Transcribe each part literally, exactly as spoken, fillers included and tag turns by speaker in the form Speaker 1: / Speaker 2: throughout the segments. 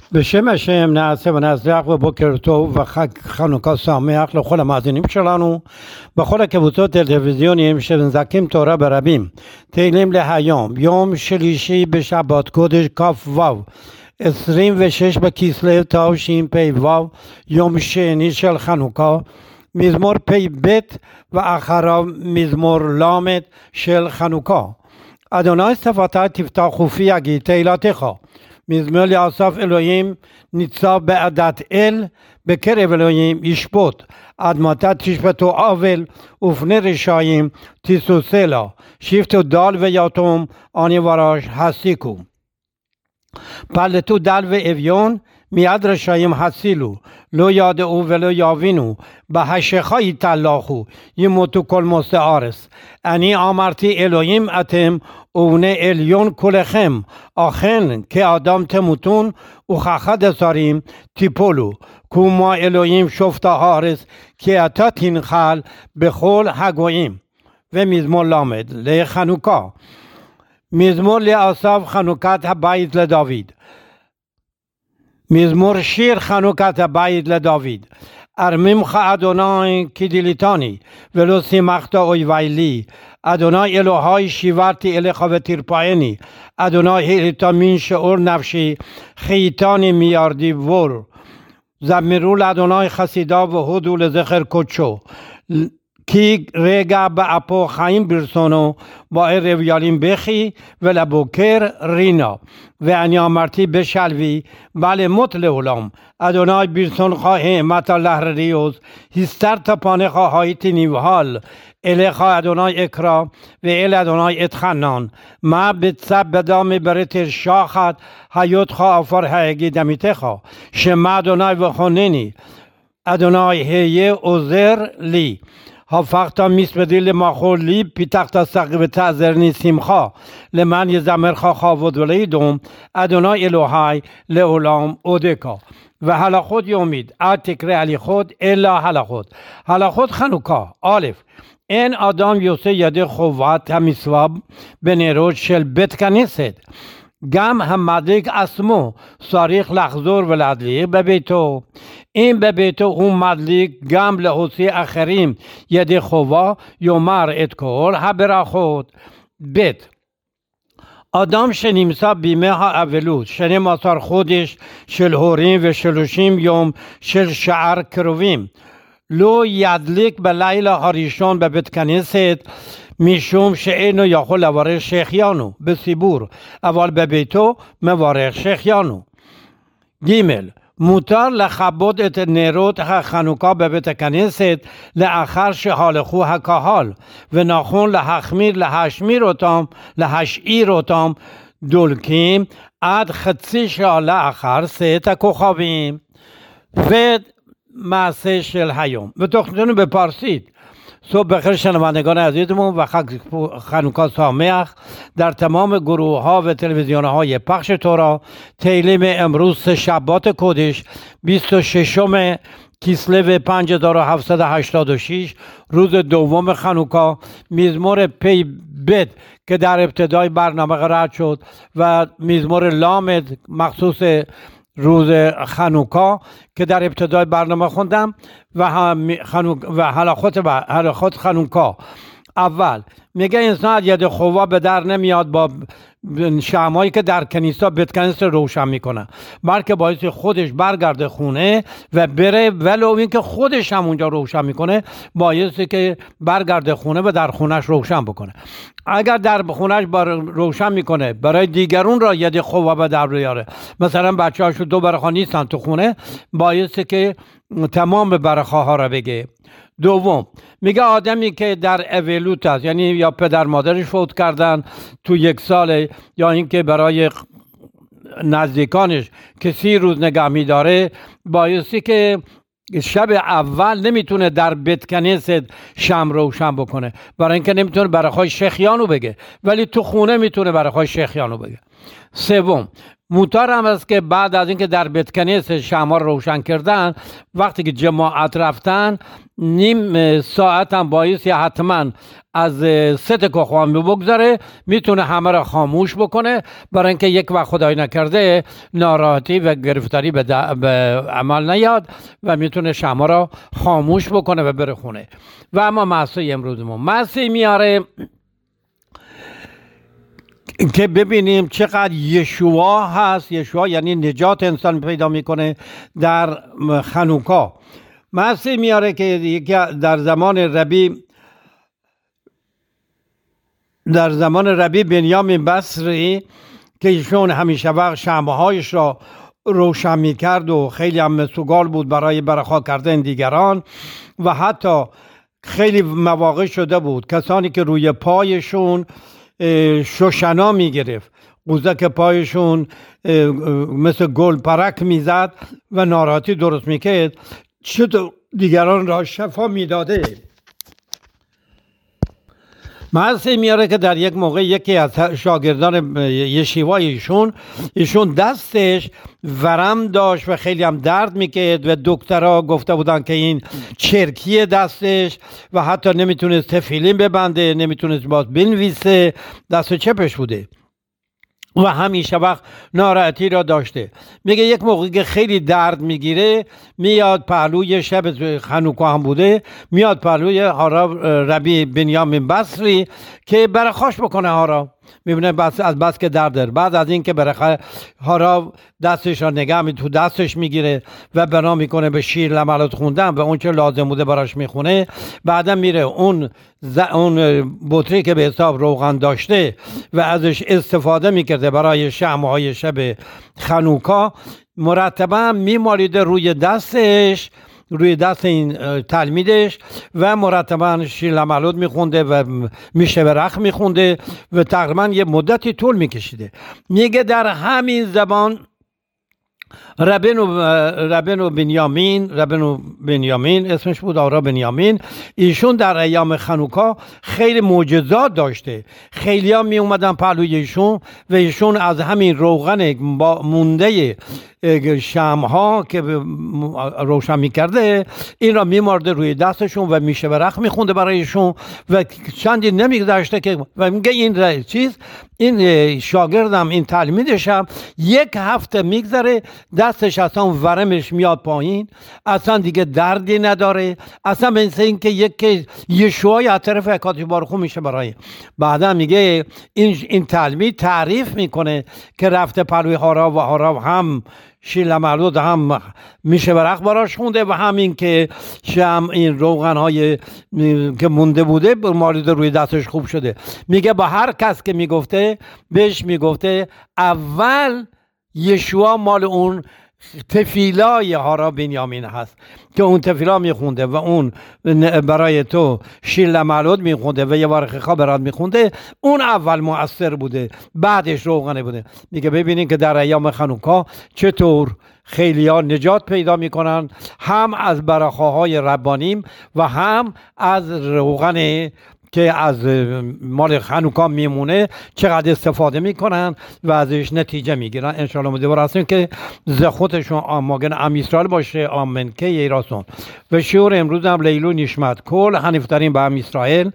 Speaker 1: בשם השם נעשה ונצליח ובוקר טוב וחג חנוכה שמח לכל המאזינים שלנו בכל הקבוצות הטלוויזיוניים שמזכים תורה ברבים. תהילים להיום, יום שלישי בשבת קודש כ"ו, עשרים ושש בכסלו תשפ"ו, יום שני של חנוכה, מזמור פ"ב ואחריו מזמור ל' של חנוכה. אדוני שפתי תפתח ופי אגיד תהילתך. מזמור לאסף אלוהים ניצב בעדת אל, בקרב אלוהים ישפוט. עד מתי תשפטו עוול ופני רשעים תסוסה לה. שפטו דל ויתום אני ורש הסיקו. פלטו דל ואביון מיד רשעים הצילו. לא ידעו ולא יבינו, בחשכה יתהלכו, ימותו כל מוסי הארץ. אני אמרתי אלוהים אתם ובני עליון כולכם, אכן כאדם תמותון וכאחד עשרים תיפולו. כמו אלוהים שופט הארץ, כי אתה תנחל בכל הגויים. ומזמור ל' לחנוכה. מזמור לאסף חנוכת הבית לדוד. מזמור שיר חנוכת הבית לדוד. ארמימך אדוני כי דילתני ולא שימחת אויבי לי. אדוני אלוהי שיברתי אליך ותרפאני. אדוני העלית מן שאול נפשי, חייתני מירדי בור. זמרו לאדוני חסידיו והודו לזכר קודשו. כי רגע באפו חיים ברצונו, בערב ילין בכי ולבוקר רינה. ואני אמרתי בשלווי ולמות לעולם. אדוני ברצונך העמדת להרריוז, הסתרת פניך הייתי נבהל. אליך אדוני אקרא ואל אדוני אתחנן. מה בצב בדם ברית שחת, היותך עפר האגיד עמיתך. שמע אדוני וחונני. אדוני היה עוזר לי. הפכת מספדי למחול לי, פיתחת שק ותעזרני שמחה, למען יזמרך כבוד ולידום, אדוני אלוהי לעולם אודך. והלכות יומית, אל תקרא הליכות אלא הלכות. הלכות חנוכה. א', אין אדם יוצא ידי חובת המצווה בנרות של בית כנסת. גם המדליק עצמו צריך לחזור ולהדליק בביתו. אם בביתו הוא מדליק גם להוציא אחרים ידי חובה, יאמר את כל הברכות. ב' אדם שנמצא בימי האבלות, שנים עשר חודש של הורים ושלושים יום של שאר קרובים, לא ידליק בלילה הראשון בבית כנסת, משום שאינו יכול לברך שהחיינו בציבור, אבל בביתו מברך שהחיינו. ג' מותר לכבות את נרות החנוכה בבית הכנסת לאחר שהלכו הקהל, ונכון להחמיר להשמיר אותם, להשאיר אותם דולקים עד חצי שעה לאחר צאת הכוכבים. ומעשה של היום ותוכניתנו בפרסית. صبح بخیر شنوندگان عزیزمون و خنوکا سامح. در تمام گروه ها و تلویزیون های پخش تورا تیلیم امروز شبات کدش بیست و ششم کسلو پنج هزار و هفتصد و هشتاد و شش روز دوم خنوکا، مزمور پی بد که در ابتدای برنامه قرار شد و مزمور لام مخصوص روز خنوکا که در ابتدای برنامه خوندم و و هلاخوت و هلاخوت خنوکا. اول میگه انسان ید خواه به در نمیاد با شمعایی که در کنیسا بیت کنیسا روشن میکنه، بلکه باعث خودش برگرده خونه و بره، ولو این که خودش هم اونجا روشن میکنه باعث که برگرده خونه و در خونش روشن بکنه. اگر در خونش روشن میکنه برای دیگرون را ید خواه به در بیاره، مثلا بچه هاشو دو برخواه نیستن تو خونه، باعث که تمام برخواه ها را بگه. دوم میگه آدمی که در اولوت است، یعنی یا پدر مادرش فوت کردن تو یک ساله، یا اینکه برای نزدیکانش که سی روز نگه میداره، باعثی که شب اول نمیتونه در بیت کنیست شمع روشن بکنه، برای اینکه نمیتونه برای شیخیانو بگه، ولی تو خونه میتونه برای شیخیانو بگه. سوم موتار هم است که بعد از اینکه در بیتکنیس شمع رو روشن کردن، وقتی که جماعت رفتن نیم ساعت هم بایستی حتما از ست کخوان بگذاره، میتونه همه را خاموش بکنه، برای اینکه یک وقت خدای نکرده ناراحتی و گرفتاری به, به عمل نیاد و میتونه شمع را خاموش بکنه و بره خونه. و اما مسیح امروز ما مسیح میاره که ببینیم چقدر یشوع هست. یشوع یعنی نجات انسان پیدا میکنه در خنوکا. مسیح میاره که در زمان ربی در زمان ربی بنیامین بصری که ایشون همیشه وقت شمعهایش را روشن میکرد و خیلی هم سوگال بود برای برخا کردن دیگران، و حتی خیلی مواقع شده بود کسانی که روی پایشون شوشنا میگرفت، قوزک پایشون مثل گل پرک میزد و ناراحتی درست میکرد، چطور دیگران را شفا میداده. مسیح میاره که در یک موقع یکی از شاگردان یشیوا ایشون ایشون دستش ورم داشت و خیلی هم درد میکرد و دکترها گفته بودن که این چرکی دستش و حتی نمیتونست تفیلین ببنده، نمیتونست باز بنویسه، دست چپش بوده و همیشه وقت ناراحتی را داشته. میگه یک موقعی که خیلی درد میگیره میاد پهلوی شب خنوکا هم بوده، میاد پهلوی هارا ربی بنیامین بصری که برخاش بکنه هارا. میبینه بس از بس که درد داره، بعد از این که برخه هارا دستش را نگه می تو دستش میگیره و بنا میکنه به شیر لملات خوندن و اون چه لازم بوده براش میخونه. بعدا میره اون ز... اون بطری که به حساب روغن داشته و ازش استفاده میکرده برای شمعهای شب خنوکا، مرتبا میمالیده روی دستش، روی دست این تلمیدش و مرتبا شیر لملود میخونده و میشه برخ میخونده و تقریبا یه مدتی طول میکشیده. میگه در همین زبان ربن و ربن و بنیامین ربن و بنیامین اسمش بود، آرا بنیامین، ایشون در ایام خنوکا خیلی معجزات داشته. خیلی ها می اومدن پهلوی ایشون و ایشون از همین روغن مونده شمعها که روشن میکرده این را میمارده روی دستشون و میشه برخ میخونده برایشون و چندی نمیگذشته که و میگه این چیز این شاگردم این تلمیدشم یک هفته میگذره دستش اصلا ورمش میاد پایین، اصلا دیگه دردی نداره، اصلا مثل این که یک یشوعی از طرف حکاتی بارخو میشه برای. بعدا میگه این این تلمید تعریف میکنه که رفته پلوی هارا و هارا هم شیل معلود هم میشه برخ براش خونده و همین که شم این روغن های که مونده بوده مالید روی دستش خوب شده. میگه با هر کس که میگفته بهش میگفته اول یشوع مال اون تفیلای هارا بنیامین هست که اون تفیلا میخونده و اون برای تو شیل معلود میخونده و یه بار خبرات میخونده، اون اول مؤثر بوده بعدش روغنه بوده. میگه ببینین که در ایام خنوکا چطور خیلی ها نجات پیدا میکنن، هم از برخاهای ربانیم و هم از روغن که از مال خنوکا میمونه چقدر استفاده میکنن و ازش نتیجه میگیرن. انشاءالله مدبر هستیم که زخوتشون آماگن ام اسرائیل باشه. آمین که یه راسون و شعور امروز هم لیلو نشمت کل هنفترین به ام اسرائیل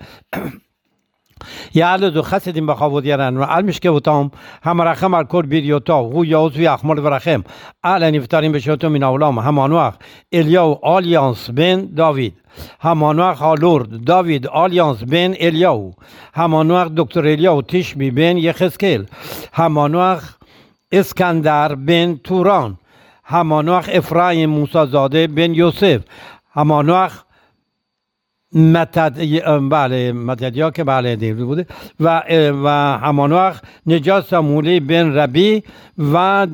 Speaker 1: یعلو دو خسدیم بخواد یارن و علمش که بودم هم رخم الکل بیریوتا و یاوز وی اخمال ورخم علنی فتاریم بشوتو من اولام همان وقت الیاو آلیانس بن داوید، همان وقت هالورد داوید آلیانس بن الیاو، همان وقت دکتر الیاو تشبی بن یخزکیل، همان وقت اسکندر بن توران، همان وقت افرایم موسی زاده بن یوسف، همان وقت متد بله متدیا که بله دیو بوده و و همان وقت نجات سامولی بن ربی و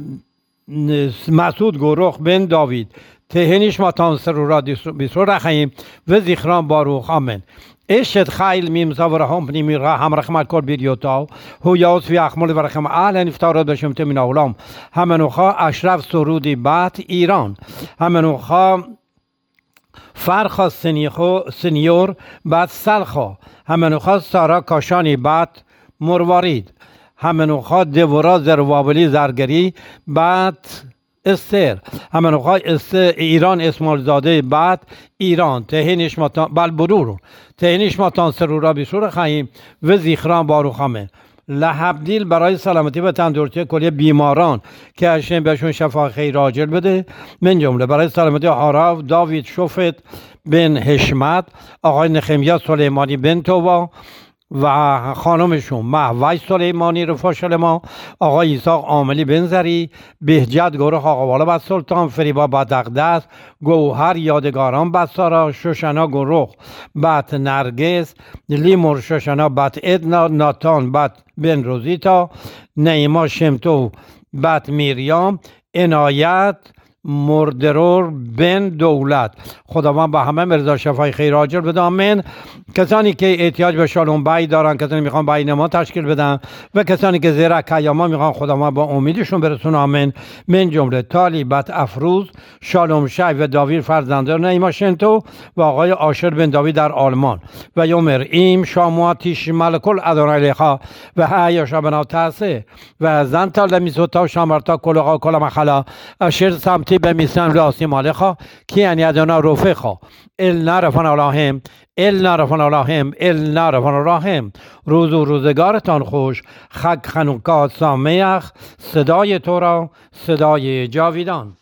Speaker 1: مسعود گروخ بن داوید تهنیش ماتان سرورا بیسرو رخیم و زیخران باروخ آمین. اشت خیل میم زاور هم پنیمی را هم رحمت کر بیریوتاو هو یاوس فی اخمال و رحم اهل افتارات بشم تمین اولام همنوخا اشرف سرودی بعد ایران، همنوخا فرخا سنیخو سنیور بعد سلخا، همنوخا سارا کاشانی بعد مروارید، همنوخا دورا زروابلی زرگری بعد استر همنوخا استر ایران اسماعیل زاده بعد ایران تهینش ماتان بل برورو تهینش ماتان سرورا بیشور خواهیم و زیخران باروخامه لحبدیل برای سلامتی و تندرستی کلی بیماران که هشم بهشون شفا خیر عاجل بده. من جمله برای سلامتی هاراو داوید شفت بن حشمت، آقای نخمیا سلیمانی بن توبا و خانمشون مهوی سلیمانی رفاشل ما، آقای ایساق عاملی بنزری، بهجت گروه آقاوالا بد سلطان، فریبا بد اقدس، گوهر یادگاران بد سارا، شوشنا گروه بد نرگس، لیمور شوشنا بد ادنا، ناتان بد بن روزیتا، نیما شمتو بد میریام، عنایت مردرور بن دولت. خداوند به همه مرزا شفای خیر عاجل بده. آمین. کسانی که احتیاج به شالوم بای دارن، کسانی میخوان بای نما تشکیل بدن و کسانی که زیرا کیاما میخوان خداوند با امیدشون برسونه. آمین. من جمله تالی بت افروز، شالوم شای و داوید فرزندان نیما شنتو و آقای آشر بن داوید در آلمان و یومر ایم شامواتیش ملکل ادونای لخا و هایا شبنا تاسه و زنتا لمیسوتا شامرتا کلغا کلم خلا اشر سمتی به میسن راسی مالخا کی یعنی ادونا رفقا ال نرفن اللهم ال نرفن اللهم ال نرفن اللهم. روز و روزگارتان خوش. خک خنوکا سامیخ، صدای تو را صدای جاویدان.